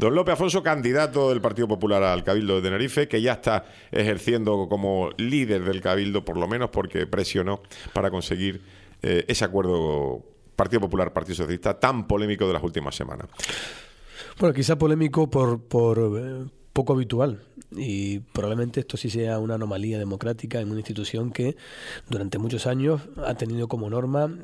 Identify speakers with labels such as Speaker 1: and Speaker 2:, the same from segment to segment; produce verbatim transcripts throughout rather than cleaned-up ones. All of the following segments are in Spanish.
Speaker 1: Don Lope Afonso, candidato del Partido Popular al Cabildo de Tenerife, que ya está ejerciendo como líder del Cabildo, por lo menos porque presionó para conseguir eh, ese acuerdo Partido Popular, Partido Socialista, tan polémico de las últimas semanas.
Speaker 2: Bueno, quizá polémico por... por eh... poco habitual, y probablemente esto sí sea una anomalía democrática en una institución que durante muchos años ha tenido como norma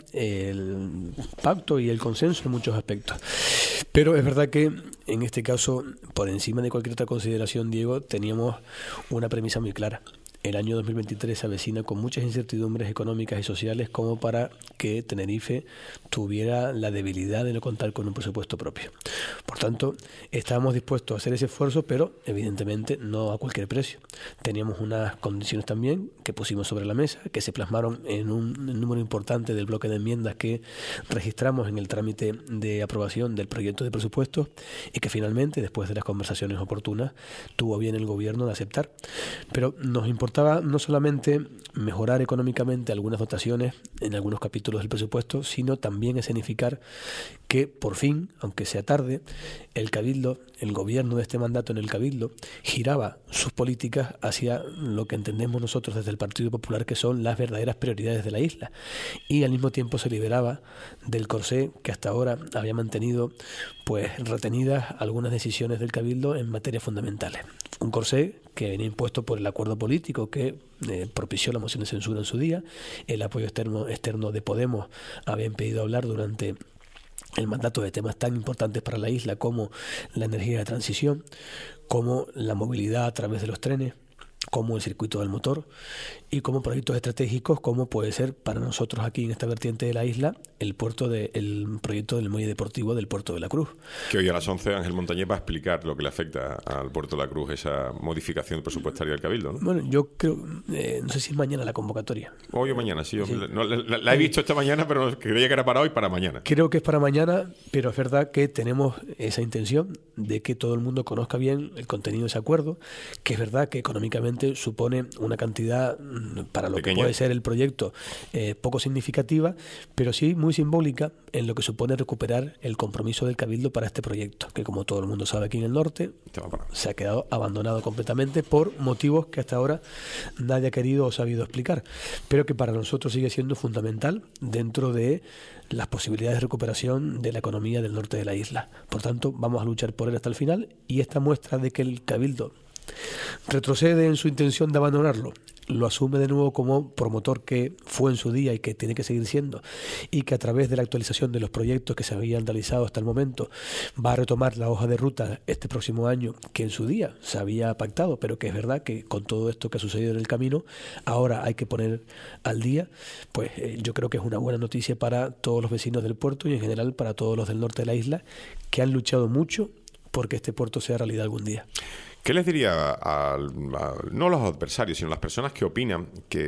Speaker 2: el pacto y el consenso en muchos aspectos. Pero es verdad que en este caso, por encima de cualquier otra consideración, Diego, teníamos una premisa muy clara. El año dos mil veintitrés se avecina con muchas incertidumbres económicas y sociales como para que Tenerife tuviera la debilidad de no contar con un presupuesto propio. Por tanto, estábamos dispuestos a hacer ese esfuerzo, pero evidentemente no a cualquier precio. Teníamos unas condiciones también que pusimos sobre la mesa, que se plasmaron en un número importante del bloque de enmiendas que registramos en el trámite de aprobación del proyecto de presupuestos y que finalmente, después de las conversaciones oportunas, tuvo bien el gobierno de aceptar. Pero nos importaba no solamente mejorar económicamente algunas dotaciones en algunos capítulos del presupuesto, sino también escenificar que por fin, aunque sea tarde, el Cabildo, el gobierno de este mandato en el Cabildo, giraba sus políticas hacia lo que entendemos nosotros desde el Partido Popular que son las verdaderas prioridades de la isla, y al mismo tiempo se liberaba del corsé que hasta ahora había mantenido pues retenidas algunas decisiones del Cabildo en materias fundamentales. Un corsé que venía impuesto por el acuerdo político que eh, propició la moción de censura en su día. El apoyo externo, externo de Podemos había impedido hablar durante el mandato de temas tan importantes para la isla como la energía de transición, como la movilidad a través de los trenes, como el circuito del motor y como proyectos estratégicos como puede ser para nosotros aquí en esta vertiente de la isla el puerto de, el proyecto del muelle deportivo del Puerto de la Cruz.
Speaker 1: Que hoy a las once Ángel Montañés va a explicar lo que le afecta al Puerto de la Cruz esa modificación presupuestaria del Cabildo, ¿no?
Speaker 2: Bueno, yo creo, eh, no sé si es mañana la convocatoria.
Speaker 1: Hoy o mañana, sí. Yo
Speaker 2: sí.
Speaker 1: No, la, la he visto esta mañana, pero creía que era para hoy, para mañana.
Speaker 2: Creo que es para mañana, pero es verdad que tenemos esa intención de que todo el mundo conozca bien el contenido de ese acuerdo, que es verdad que económicamente supone una cantidad para lo Pequeña. que puede ser el proyecto eh, poco significativa, pero sí muy simbólica en lo que supone recuperar el compromiso del Cabildo para este proyecto, que como todo el mundo sabe aquí en el norte se ha quedado abandonado completamente por motivos que hasta ahora nadie ha querido o sabido explicar, pero que para nosotros sigue siendo fundamental dentro de las posibilidades de recuperación de la economía del norte de la isla. Por tanto, vamos a luchar por él hasta el final, y esta muestra de que el Cabildo retrocede en su intención de abandonarlo, lo asume de nuevo como promotor que fue en su día y que tiene que seguir siendo, y que a través de la actualización de los proyectos que se habían realizado hasta el momento va a retomar la hoja de ruta este próximo año que en su día se había pactado, pero que es verdad que con todo esto que ha sucedido en el camino ahora hay que poner al día. Pues eh, yo creo que es una buena noticia para todos los vecinos del puerto y en general para todos los del norte de la isla que han luchado mucho porque este puerto sea realidad algún día.
Speaker 1: ¿Qué les diría a, a, no a los adversarios, sino a las personas que opinan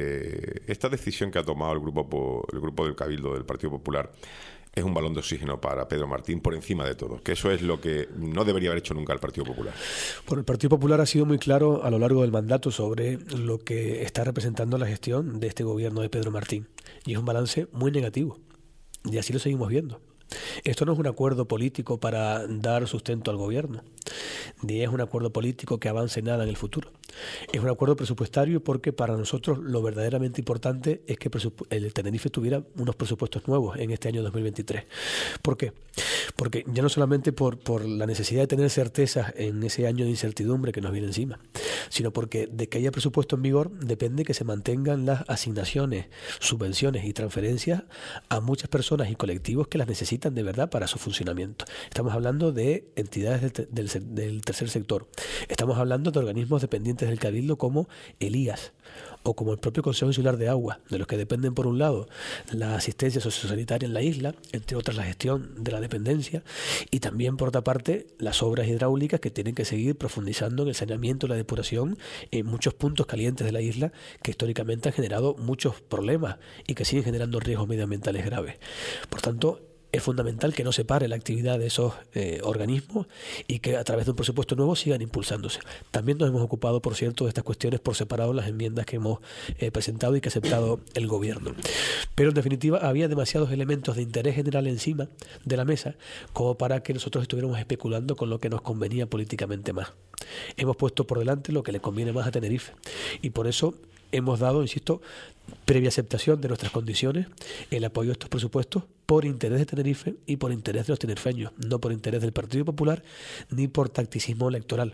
Speaker 1: que esta decisión que ha tomado el grupo, el grupo del Cabildo del Partido Popular es un balón de oxígeno para Pedro Martín por encima de todo? Que eso es lo que no debería haber hecho nunca el Partido Popular.
Speaker 2: Bueno, el Partido Popular ha sido muy claro a lo largo del mandato sobre lo que está representando la gestión de este gobierno de Pedro Martín. Y es un balance muy negativo. Y así lo seguimos viendo. Esto no es un acuerdo político para dar sustento al gobierno, ni es un acuerdo político que avance nada en el futuro. Es un acuerdo presupuestario porque para nosotros lo verdaderamente importante es que el Tenerife tuviera unos presupuestos nuevos en este año dos mil veintitrés. ¿Por qué? Porque ya no solamente por, por la necesidad de tener certezas en ese año de incertidumbre que nos viene encima, sino porque de que haya presupuesto en vigor depende que se mantengan las asignaciones, subvenciones y transferencias a muchas personas y colectivos que las necesitan de verdad para su funcionamiento. Estamos hablando de entidades del, del, del tercer sector. Estamos hablando de organismos dependientes del Cabildo como el I A S o como el propio Consejo Insular de Agua, de los que dependen por un lado la asistencia sociosanitaria en la isla, entre otras la gestión de la dependencia, y también por otra parte las obras hidráulicas que tienen que seguir profundizando en el saneamiento y la depuración en muchos puntos calientes de la isla que históricamente han generado muchos problemas y que siguen generando riesgos medioambientales graves. Por tanto, es fundamental que no se pare la actividad de esos eh, organismos y que a través de un presupuesto nuevo sigan impulsándose. También nos hemos ocupado, por cierto, de estas cuestiones por separado, las enmiendas que hemos eh, presentado y que ha aceptado el Gobierno. Pero en definitiva había demasiados elementos de interés general encima de la mesa como para que nosotros estuviéramos especulando con lo que nos convenía políticamente más. Hemos puesto por delante lo que le conviene más a Tenerife y por eso hemos dado, insisto, previa aceptación de nuestras condiciones, el apoyo a estos presupuestos por interés de Tenerife y por interés de los tinerfeños, no por interés del Partido Popular ni por tacticismo electoral.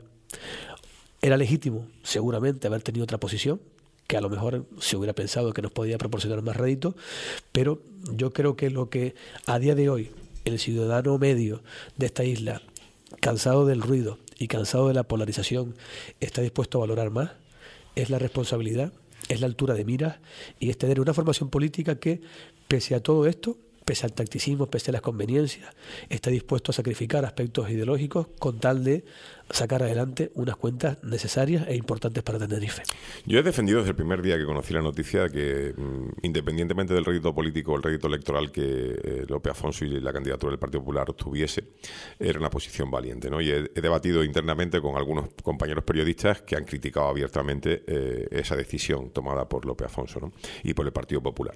Speaker 2: Era legítimo, seguramente, haber tenido otra posición, que a lo mejor se hubiera pensado que nos podía proporcionar más rédito, pero yo creo que lo que a día de hoy el ciudadano medio de esta isla, cansado del ruido y cansado de la polarización, está dispuesto a valorar más, es la responsabilidad, es la altura de miras y es tener una formación política que, pese a todo esto, pese al tacticismo, pese a las conveniencias, está dispuesto a sacrificar aspectos ideológicos con tal de sacar adelante unas cuentas necesarias e importantes para Tenerife.
Speaker 1: Yo he defendido desde el primer día que conocí la noticia que, independientemente del rédito político o el rédito electoral que eh, Lope Afonso y la candidatura del Partido Popular tuviese, era una posición valiente, ¿no? Y he, he debatido internamente con algunos compañeros periodistas que han criticado abiertamente eh, esa decisión tomada por Lope Afonso, ¿no? Y por el Partido Popular.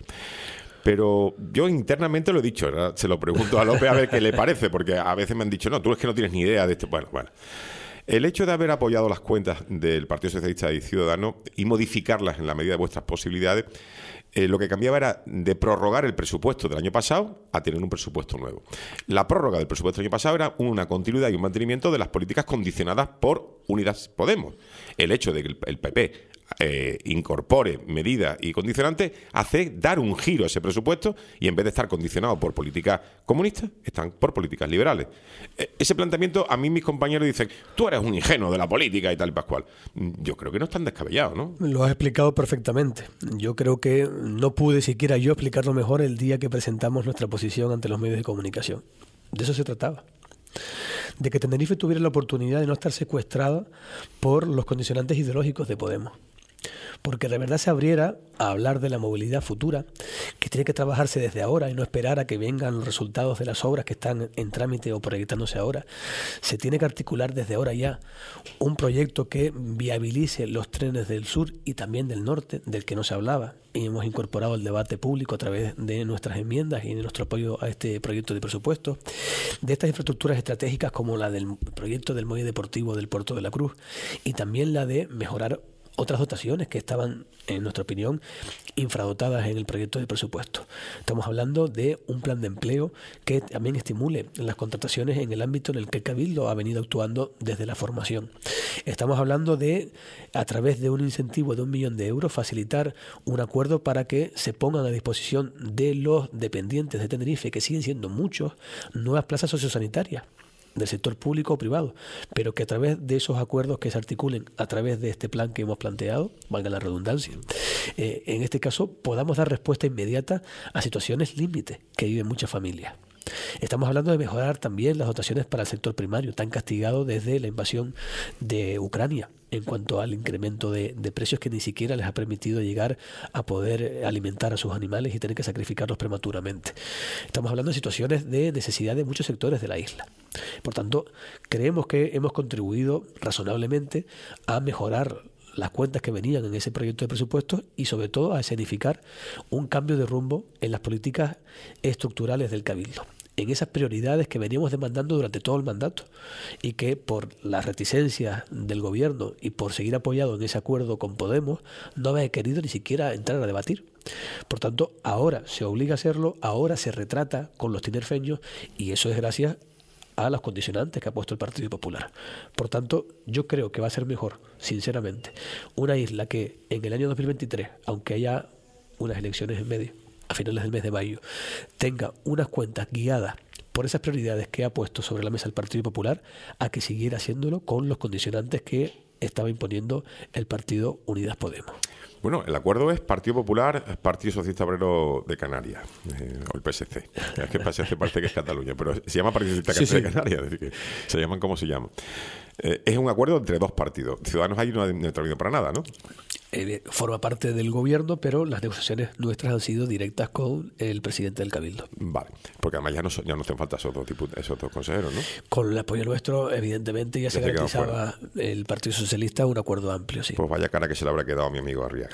Speaker 1: Pero yo internamente lo he dicho, ¿verdad? Se lo pregunto a López a ver qué le parece, porque a veces me han dicho, no, tú es que no tienes ni idea de esto. Bueno, bueno. El hecho de haber apoyado las cuentas del Partido Socialista y Ciudadano y modificarlas en la medida de vuestras posibilidades, eh, lo que cambiaba era de prorrogar el presupuesto del año pasado a tener un presupuesto nuevo. La prórroga del presupuesto del año pasado era una continuidad y un mantenimiento de las políticas condicionadas por Unidas Podemos. El hecho de que el P P Eh, incorpore medidas y condicionantes hace dar un giro a ese presupuesto y en vez de estar condicionado por políticas comunistas, están por políticas liberales. Eh, ese planteamiento, a mí mis compañeros dicen, tú eres un ingenuo de la política y tal y pascual. Yo creo que no es tan descabellado, ¿no?
Speaker 2: Lo has explicado perfectamente. Yo creo que no pude siquiera yo explicarlo mejor el día que presentamos nuestra posición ante los medios de comunicación. De eso se trataba. De que Tenerife tuviera la oportunidad de no estar secuestrada por los condicionantes ideológicos de Podemos. Porque de verdad se abriera a hablar de la movilidad futura, que tiene que trabajarse desde ahora y no esperar a que vengan los resultados de las obras que están en trámite o proyectándose ahora. Se tiene que articular desde ahora ya un proyecto que viabilice los trenes del sur y también del norte, del que no se hablaba. Y hemos incorporado el debate público a través de nuestras enmiendas y de nuestro apoyo a este proyecto de presupuesto, de estas infraestructuras estratégicas como la del proyecto del muelle deportivo del Puerto de la Cruz y también la de mejorar otras dotaciones que estaban, en nuestra opinión, infradotadas en el proyecto de presupuesto. Estamos hablando de un plan de empleo que también estimule las contrataciones en el ámbito en el que el Cabildo ha venido actuando desde la formación. Estamos hablando de, a través de un incentivo de un millón de euros, facilitar un acuerdo para que se pongan a disposición de los dependientes de Tenerife, que siguen siendo muchos, nuevas plazas sociosanitarias del sector público o privado, pero que a través de esos acuerdos que se articulen a través de este plan que hemos planteado, valga la redundancia, eh, en este caso podamos dar respuesta inmediata a situaciones límite que viven muchas familias. Estamos hablando de mejorar también las dotaciones para el sector primario, tan castigado desde la invasión de Ucrania, en cuanto al incremento de, de precios que ni siquiera les ha permitido llegar a poder alimentar a sus animales y tener que sacrificarlos prematuramente. Estamos hablando de situaciones de necesidad de muchos sectores de la isla. Por tanto, creemos que hemos contribuido razonablemente a mejorar las cuentas que venían en ese proyecto de presupuestos y sobre todo a escenificar un cambio de rumbo en las políticas estructurales del Cabildo, en esas prioridades que veníamos demandando durante todo el mandato y que por las reticencias del gobierno y por seguir apoyado en ese acuerdo con Podemos no había querido ni siquiera entrar a debatir. Por tanto, ahora se obliga a hacerlo, ahora se retrata con los tinerfeños y eso es gracias a los condicionantes que ha puesto el Partido Popular. Por tanto, yo creo que va a ser mejor, sinceramente, una isla que en el año dos mil veintitrés, aunque haya unas elecciones en medio, a finales del mes de mayo, tenga unas cuentas guiadas por esas prioridades que ha puesto sobre la mesa el Partido Popular, a que siguiera haciéndolo con los condicionantes que estaba imponiendo el Partido Unidas Podemos.
Speaker 1: Bueno, el acuerdo es Partido Popular, Partido Socialista Obrero de Canarias, eh, o el P S C. Es que el P S C parece que es Cataluña, pero se llama Partido Socialista sí, sí. de Canarias, es decir, que se llaman como se llaman. Eh, es un acuerdo entre dos partidos. Ciudadanos ahí no ha neutralizado para nada, ¿no?
Speaker 2: eh, forma parte del gobierno, pero las negociaciones nuestras han sido directas con el presidente del Cabildo.
Speaker 1: Vale, porque además ya no, ya no hacen falta esos dos, tipos, esos dos consejeros, ¿no?
Speaker 2: Con el apoyo nuestro, evidentemente, ya, ya se garantizaba el Partido Socialista un acuerdo amplio, sí.
Speaker 1: Pues vaya cara que se le habrá quedado a mi amigo Arriaga.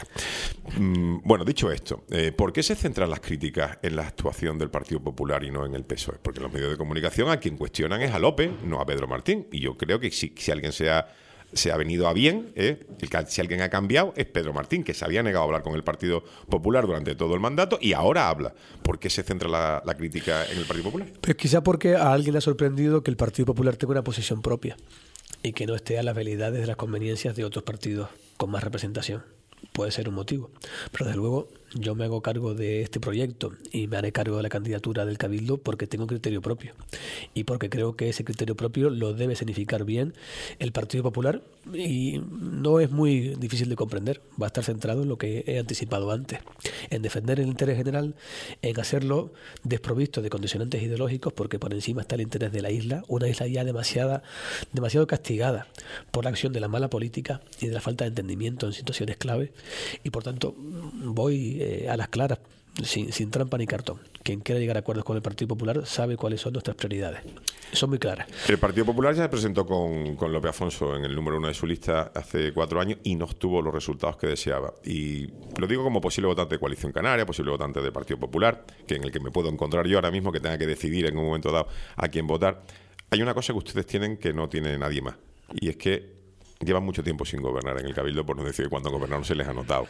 Speaker 1: Mm, bueno, dicho esto, eh, ¿por qué se centran las críticas en la actuación del Partido Popular y no en el P S O E? Porque en los medios de comunicación a quien cuestionan es a López, no a Pedro Martín. Y yo creo que si, si alguien se ha, se ha venido a bien, eh, el, si alguien ha cambiado, es Pedro Martín, que se había negado a hablar con el Partido Popular durante todo el mandato y ahora habla. ¿Por qué se centra la, la crítica en el Partido Popular?
Speaker 2: Pues quizá porque a alguien le ha sorprendido que el Partido Popular tenga una posición propia y que no esté a las veleidades de las conveniencias de otros partidos con más representación. Puede ser un motivo, pero desde luego yo me hago cargo de este proyecto y me haré cargo de la candidatura del Cabildo porque tengo criterio propio y porque creo que ese criterio propio lo debe significar bien el Partido Popular y no es muy difícil de comprender. Va a estar centrado en lo que he anticipado antes, en defender el interés general, en hacerlo desprovisto de condicionantes ideológicos, porque por encima está el interés de la isla, una isla ya demasiada, demasiado castigada por la acción de la mala política y de la falta de entendimiento en situaciones clave, y por tanto voy eh, a las claras, sin, sin trampa ni cartón. Quien quiera llegar a acuerdos con el Partido Popular sabe cuáles son nuestras prioridades. Son muy claras.
Speaker 1: El Partido Popular ya se presentó con, con López Afonso en el número uno de su lista hace cuatro años y no obtuvo los resultados que deseaba. Y lo digo como posible votante de Coalición Canaria, posible votante del Partido Popular, que en el que me puedo encontrar yo ahora mismo, que tenga que decidir en un momento dado a quién votar. Hay una cosa que ustedes tienen que no tiene nadie más, y es que llevan mucho tiempo sin gobernar en el Cabildo, por no decir que cuando gobernaron se les ha notado.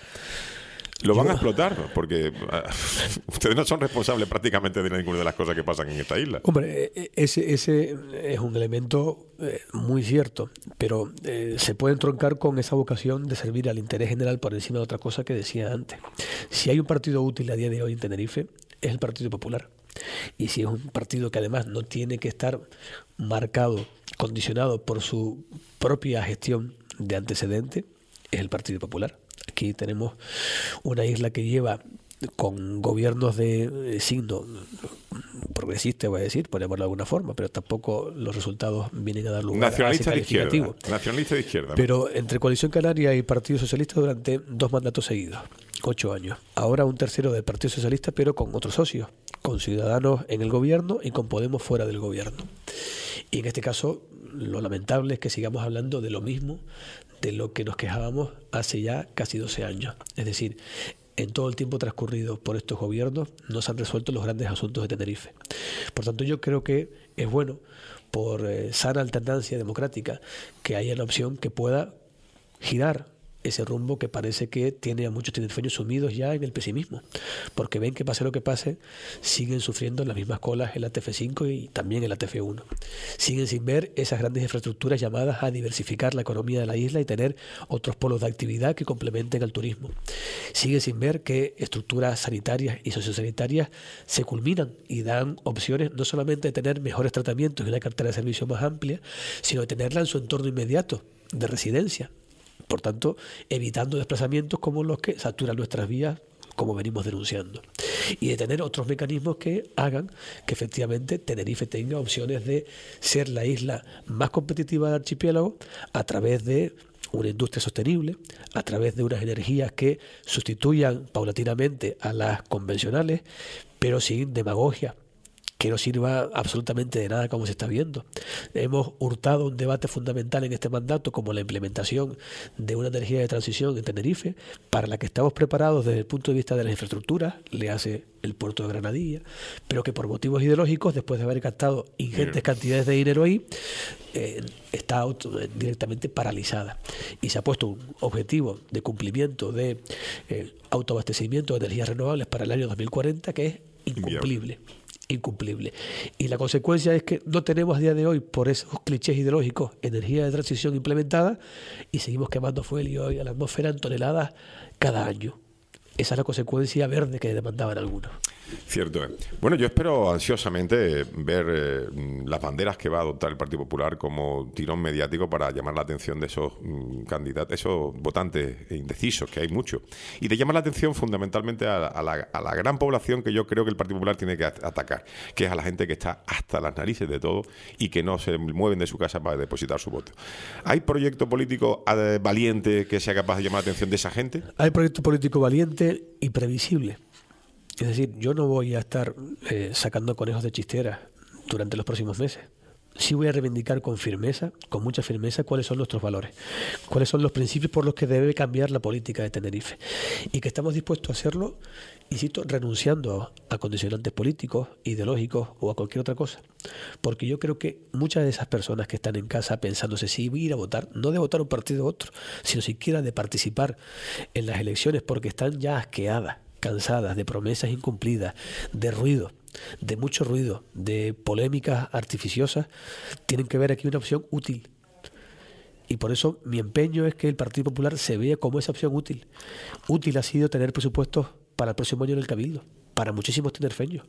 Speaker 1: Lo van a explotar, ¿no? Porque uh, ustedes no son responsables prácticamente de ninguna de las cosas que pasan en esta isla.
Speaker 2: Hombre, ese, ese es un elemento eh, muy cierto, pero eh, se puede entroncar con esa vocación de servir al interés general por encima de otra cosa que decía antes. Si hay un partido útil a día de hoy en Tenerife, es el Partido Popular. Y si es un partido que además no tiene que estar marcado, condicionado por su propia gestión de antecedente, es el Partido Popular. Aquí tenemos una isla que lleva con gobiernos de eh, signo progresista, voy a decir, por llamarlo de alguna forma, pero tampoco los resultados vienen a dar lugar
Speaker 1: nacionalista
Speaker 2: a ese calificativo.
Speaker 1: De izquierda, nacionalista de izquierda, ¿no?
Speaker 2: Pero entre Coalición Canaria y Partido Socialista durante dos mandatos seguidos, ocho años. Ahora un tercero del Partido Socialista, pero con otros socios, con Ciudadanos en el gobierno y con Podemos fuera del gobierno. Y en este caso, lo lamentable es que sigamos hablando de lo mismo de lo que nos quejábamos hace ya casi doce años. Es decir, en todo el tiempo transcurrido por estos gobiernos no se han resuelto los grandes asuntos de Tenerife. Por tanto, yo creo que es bueno, por eh, sana alternancia democrática, que haya una opción que pueda girar ese rumbo que parece que tiene a muchos tinerfeños sumidos ya en el pesimismo, porque ven que pase lo que pase, siguen sufriendo las mismas colas en la T F cinco y también en la T F uno. Siguen sin ver esas grandes infraestructuras llamadas a diversificar la economía de la isla y tener otros polos de actividad que complementen al turismo. Siguen sin ver que estructuras sanitarias y sociosanitarias se culminan y dan opciones no solamente de tener mejores tratamientos y una cartera de servicios más amplia, sino de tenerla en su entorno inmediato de residencia. Por tanto, evitando desplazamientos como los que saturan nuestras vías, como venimos denunciando. Y de tener otros mecanismos que hagan que efectivamente Tenerife tenga opciones de ser la isla más competitiva del archipiélago a través de una industria sostenible, a través de unas energías que sustituyan paulatinamente a las convencionales, pero sin demagogia, que no sirva absolutamente de nada como se está viendo. Hemos hurtado un debate fundamental en este mandato como la implementación de una energía de transición en Tenerife, para la que estamos preparados desde el punto de vista de las infraestructuras, le hace el puerto de Granadilla, pero que por motivos ideológicos, después de haber gastado ingentes cantidades de dinero ahí, eh, está auto, eh, directamente paralizada. Y se ha puesto un objetivo de cumplimiento de eh, autoabastecimiento de energías renovables para el año dos mil cuarenta que es incumplible. incumplible. Y la consecuencia es que no tenemos a día de hoy, por esos clichés ideológicos, energía de transición implementada y seguimos quemando fuel y hoy a la atmósfera en toneladas cada año. Esa es la consecuencia verde que demandaban algunos.
Speaker 1: Cierto es. Bueno, yo espero ansiosamente ver eh, las banderas que va a adoptar el Partido Popular como tirón mediático para llamar la atención de esos mm, candidatos, esos votantes indecisos, que hay muchos, y de llamar la atención fundamentalmente a, a, la, a la gran población que yo creo que el Partido Popular tiene que atacar, que es a la gente que está hasta las narices de todo y que no se mueven de su casa para depositar su voto. ¿Hay proyecto político eh, valiente que sea capaz de llamar la atención de esa gente?
Speaker 2: Hay proyecto político valiente y previsible. Es decir, yo no voy a estar eh, sacando conejos de chistera durante los próximos meses. Sí voy a reivindicar con firmeza, con mucha firmeza, cuáles son nuestros valores, cuáles son los principios por los que debe cambiar la política de Tenerife. Y que estamos dispuestos a hacerlo, insisto, renunciando a, a condicionantes políticos, ideológicos o a cualquier otra cosa. Porque yo creo que muchas de esas personas que están en casa pensándose si voy a ir a votar, no de votar un partido u otro, sino siquiera de participar en las elecciones porque están ya asqueadas, cansadas de promesas incumplidas, de ruido, de mucho ruido, de polémicas artificiosas, tienen que ver aquí una opción útil. Y por eso mi empeño es que el Partido Popular se vea como esa opción útil. Útil ha sido tener presupuestos para el próximo año en el Cabildo, para muchísimos tinerfeños.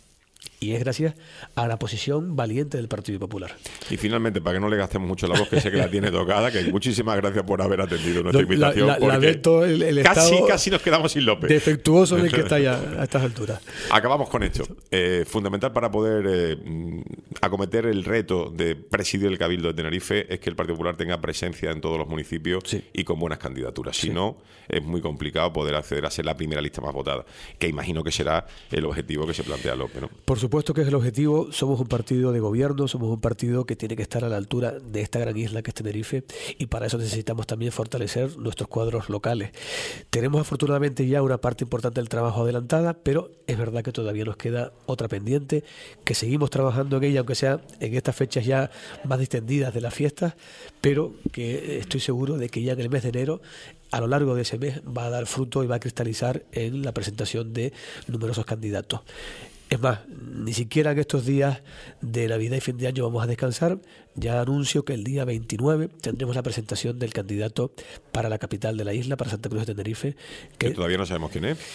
Speaker 2: Y es gracias a la posición valiente del Partido Popular.
Speaker 1: Y finalmente, para que no le gastemos mucho la voz, que sé que la tiene tocada, que muchísimas gracias por haber atendido nuestra no, invitación.
Speaker 2: La, la, lamento el, el
Speaker 1: casi,
Speaker 2: estado
Speaker 1: casi nos quedamos sin López.
Speaker 2: Defectuoso en el que está ya a estas alturas.
Speaker 1: Acabamos con esto. Eh, fundamental para poder eh, acometer el reto de presidir el Cabildo de Tenerife es que el Partido Popular tenga presencia en todos los municipios sí. y con buenas candidaturas. Si sí. no, es muy complicado poder acceder a ser la primera lista más votada, que imagino que será el objetivo que se plantea López, ¿no?
Speaker 2: Por supuesto que es el objetivo. Somos un partido de gobierno, somos un partido que tiene que estar a la altura de esta gran isla que es Tenerife, y para eso necesitamos también fortalecer nuestros cuadros locales. Tenemos afortunadamente ya una parte importante del trabajo adelantada, pero es verdad que todavía nos queda otra pendiente, que seguimos trabajando en ella, aunque sea en estas fechas ya más distendidas de las fiestas, pero que estoy seguro de que ya en el mes de enero, a lo largo de ese mes, va a dar fruto y va a cristalizar en la presentación de numerosos candidatos. Es más, ni siquiera en estos días de Navidad y fin de año vamos a descansar. Ya anuncio que el día veintinueve tendremos la presentación del candidato para la capital de la isla, para Santa Cruz de Tenerife.
Speaker 1: Que, que todavía no sabemos quién es.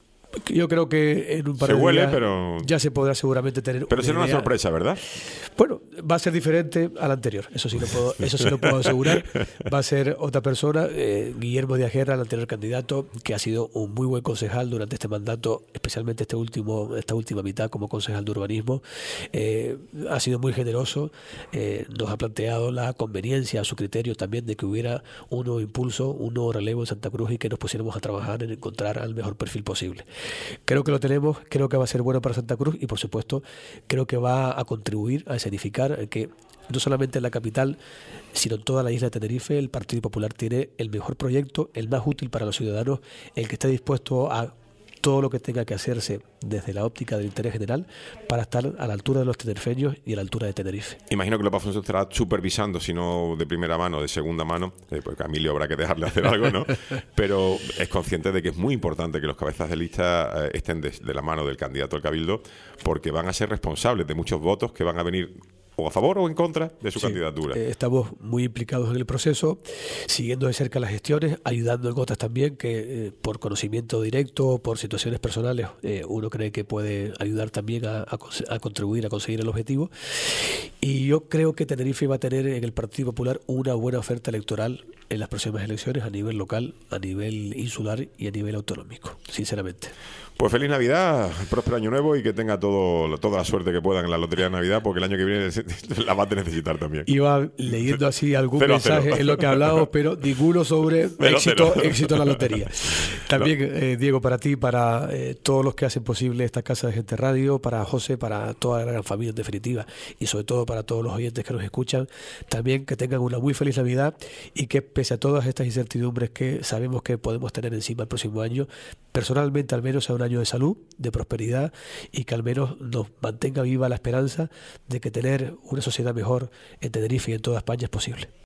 Speaker 2: Yo creo que en un par
Speaker 1: se
Speaker 2: de
Speaker 1: huele,
Speaker 2: días
Speaker 1: pero...
Speaker 2: ya se podrá seguramente tener
Speaker 1: pero será una
Speaker 2: idea.
Speaker 1: sorpresa, ¿verdad?
Speaker 2: Bueno, va a ser diferente al anterior, eso sí lo puedo, eso sí lo puedo asegurar. Va a ser otra persona, eh, Guillermo de Ajera, el anterior candidato, que ha sido un muy buen concejal durante este mandato, especialmente este último, esta última mitad como concejal de urbanismo. Eh, ha sido muy generoso, eh, nos ha planteado la conveniencia a su criterio también de que hubiera un nuevo impulso, un nuevo relevo en Santa Cruz y que nos pusiéramos a trabajar en encontrar al mejor perfil posible. Creo que lo tenemos, creo que va a ser bueno para Santa Cruz y por supuesto creo que va a contribuir a escenificar que no solamente en la capital, sino en toda la isla de Tenerife el Partido Popular tiene el mejor proyecto, el más útil para los ciudadanos, el que está dispuesto a todo lo que tenga que hacerse desde la óptica del interés general para estar a la altura de los tenerifeños y a la altura de Tenerife.
Speaker 1: Imagino que López Afonso estará supervisando, si no de primera mano, de segunda mano, eh, porque a Emilio habrá que dejarle hacer algo, ¿no? Pero es consciente de que es muy importante que los cabezas de lista eh, estén de, de la mano del candidato al Cabildo, porque van a ser responsables de muchos votos que van a venir o a favor o en contra de su sí, candidatura.
Speaker 2: Eh, estamos muy implicados en el proceso, siguiendo de cerca las gestiones, ayudando en otras también, que eh, por conocimiento directo, por situaciones personales, eh, uno cree que puede ayudar también a, a, a contribuir a conseguir el objetivo. Y yo creo que Tenerife va a tener en el Partido Popular una buena oferta electoral en las próximas elecciones a nivel local, a nivel insular y a nivel autonómico, sinceramente.
Speaker 1: Pues feliz Navidad, próspero año nuevo y que tenga todo, toda la suerte que puedan en la Lotería de Navidad, porque el año que viene la va a necesitar también.
Speaker 2: Iba leyendo así algún
Speaker 1: cero,
Speaker 2: mensaje
Speaker 1: cero.
Speaker 2: en lo que hablamos, pero ninguno sobre cero, éxito, cero. éxito en la lotería. También, no. eh, Diego, para ti, para eh, todos los que hacen posible esta Casa de Gente Radio, para José, para toda la gran familia en definitiva, y sobre todo para todos los oyentes que nos escuchan, también que tengan una muy feliz Navidad y que pese a todas estas incertidumbres que sabemos que podemos tener encima el próximo año, personalmente al menos sea un año de salud, de prosperidad y que al menos nos mantenga viva la esperanza de que tener una sociedad mejor en Tenerife y en toda España es posible.